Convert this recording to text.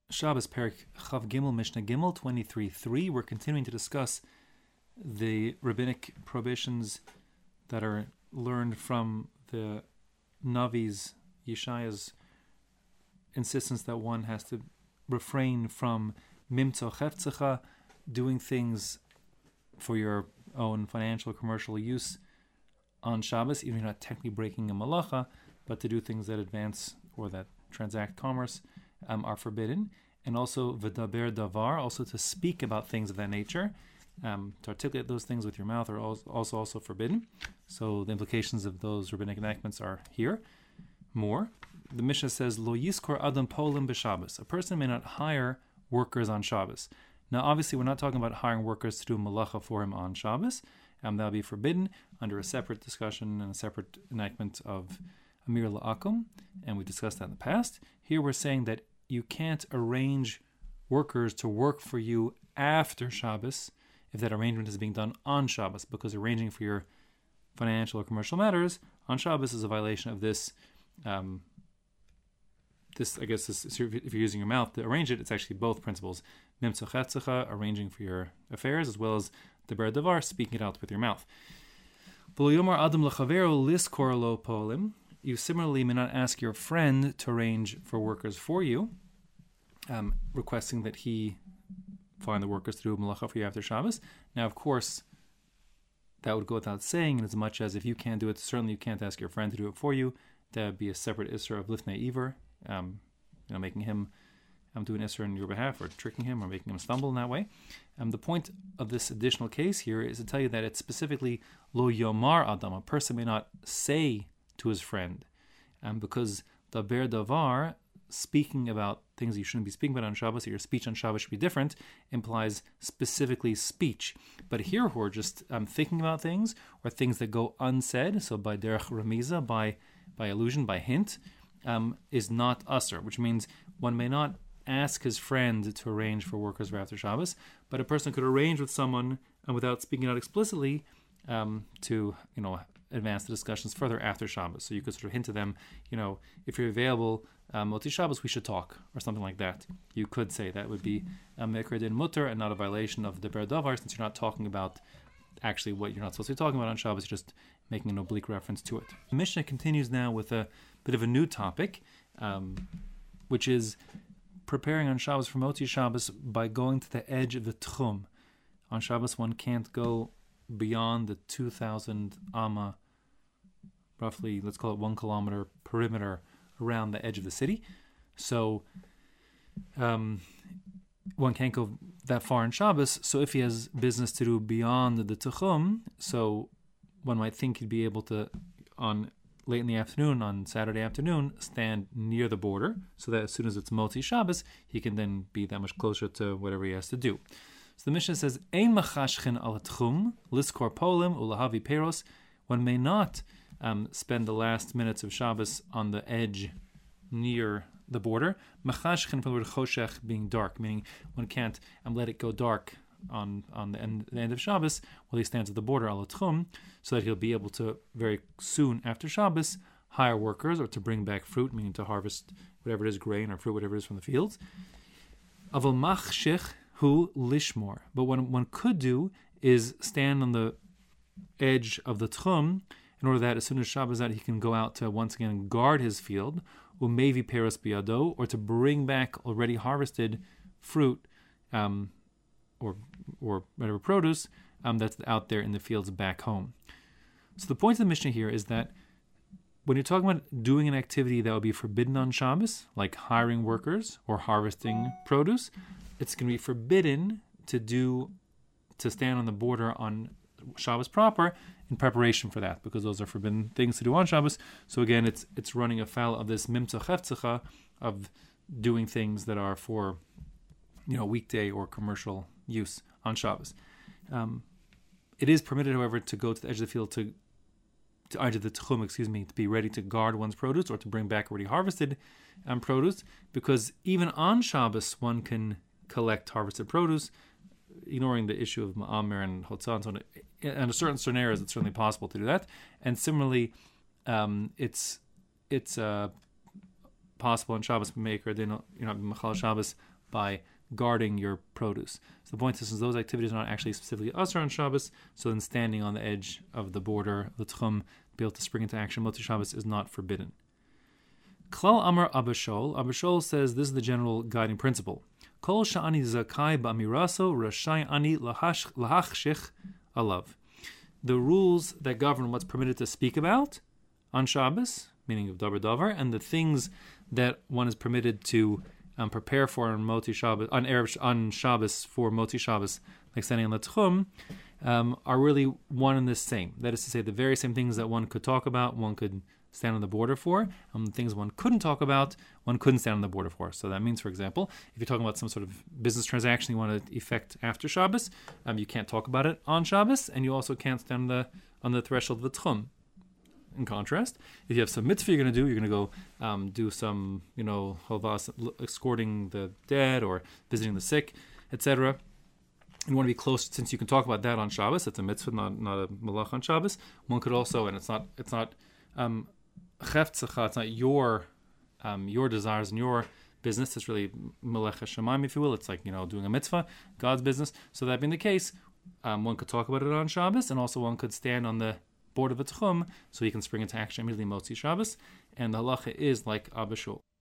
Shabbos Perik Chav Gimel Mishnah Gimel 23:3. We're continuing to discuss the rabbinic prohibitions that are learned from the Navi's, Yeshaya's insistence that one has to refrain from mimtzo cheftzecha, doing things for your own financial commercial use on Shabbos, even if you're not technically breaking a malacha, but to do things that advance or that transact commerce are forbidden. And also v'daber davar, also to speak about things of that nature, to articulate those things with your mouth are also forbidden. So the implications of those rabbinic enactments are here. More, the Mishnah says, Lo yiskor adam polim b'Shabbos. A person may not hire workers on Shabbos. Now, obviously, we're not talking about hiring workers to do malacha for him on Shabbos. That'll be forbidden under a separate discussion and a separate enactment of Amir La'akum, and we discussed that in the past. Here we're saying that you can't arrange workers to work for you after Shabbos if that arrangement is being done on Shabbos, because arranging for your financial or commercial matters on Shabbos is a violation of this. If you're using your mouth to arrange it, it's actually both principles. Mimtzo chetzecha, arranging for your affairs, as well as deber davar, speaking it out with your mouth. You similarly may not ask your friend to arrange for workers for you, requesting that he find the workers to do malacha for you after Shabbos. Now, of course, that would go without saying, in as much as if you can't do it, certainly you can't ask your friend to do it for you. That would be a separate isser of lifnei iver, making him do an isser on your behalf, or tricking him, or making him stumble in that way. The point of this additional case here is to tell you that it's specifically lo yomar adam. A person may not say to his friend, because daber davar, speaking about things you shouldn't be speaking about on Shabbos, or your speech on Shabbos should be different, implies specifically speech. But here we're just thinking about things, or things that go unsaid, so by derech remiza, by allusion, by hint, is not usher, which means one may not ask his friend to arrange for workers for after Shabbos, but a person could arrange with someone without speaking out explicitly to advance the discussions further after Shabbos. So you could sort of hint to them, if you're available, Moti Shabbos, we should talk, or something like that. You could say that would be Mekar Din Mutter and not a violation of the Ber Davar, since you're not talking about actually what you're not supposed to be talking about on Shabbos, just making an oblique reference to it. The Mishnah continues now with a bit of a new topic, which is preparing on Shabbos for Moti Shabbos by going to the edge of the Tchum. On Shabbos, one can't go beyond the 2,000 amma, roughly, let's call it 1 kilometer perimeter around the edge of the city. So one can't go that far on Shabbos. So if he has business to do beyond the Tchum, so one might think he'd be able to, on late in the afternoon, on Saturday afternoon, stand near the border, so that as soon as it's Moti Shabbos, he can then be that much closer to whatever he has to do. So the Mishnah says, Ein machashchen al tchum, liskor polim, ulahavi peros. One may not spend the last minutes of Shabbos on the edge near the border. Machashchen from the word choshech, being dark, meaning one can't let it go dark on the end of Shabbos while he stands at the border al tchum, so that he'll be able to very soon after Shabbos hire workers, or to bring back fruit, meaning to harvest whatever it is, grain or fruit, whatever it is from the fields. Aval machshich hu lishmor. But what one could do is stand on the edge of the tchum, in order that as soon as Shabbos is out, he can go out to once again guard his field, umevi peros biyado, or to bring back already harvested fruit, or whatever produce that's out there in the fields back home. So the point of the Mishnah here is that when you're talking about doing an activity that would be forbidden on Shabbos, like hiring workers or harvesting produce, it's going to be forbidden to stand on the border on Shabbos proper in preparation for that, because those are forbidden things to do on Shabbos. So again, it's running afoul of this mimtzo cheftzecha, of doing things that are for weekday or commercial use on Shabbos. It is permitted, however, to go to the edge of the field to enter the tchum, to be ready to guard one's produce or to bring back already harvested produce, because even on Shabbos one can collect harvested produce, ignoring the issue of ma'amer and hotzah and so on. Under certain scenarios, it's certainly possible to do that. And similarly, it's possible on Shabbos maker, machal Shabbos by guarding your produce. So the point is, since those activities are not actually specifically usher on Shabbos, so then standing on the edge of the border, the tchum, be able to spring into action Motzi Shabbos is not forbidden. Klal Amar Abba Shaul says this is the general guiding principle. Kol sha'ani zakai ba'miraso rashai ani lahachshich alav. The rules that govern what's permitted to speak about on Shabbos, meaning of davar davar, and the things that one is permitted to prepare for on Motzi Shabbos, on Shabbos for Motzi Shabbos, like standing on the tchum, are really one and the same. That is to say, the very same things that one could talk about, one could stand on the border for, and the things one couldn't talk about, one couldn't stand on the border for. So that means, for example, if you're talking about some sort of business transaction you want to effect after Shabbos, you can't talk about it on Shabbos, and you also can't stand on the threshold of the tchum. In contrast, if you have some mitzvah you're going to do, you're going to go do some, halvas, escorting the dead or visiting the sick, etc. You want to be close, since you can talk about that on Shabbos. It's a mitzvah, not a malach on Shabbos. One could also, and it's not cheftzecha, it's not your desires and your business. It's really melech hashemayim, if you will. It's like doing a mitzvah, God's business. So that being the case, one could talk about it on Shabbos, and also one could stand on the board of a tchum, so he can spring into action immediately Motzi Shabbos, and the halacha is like Abba Shaul.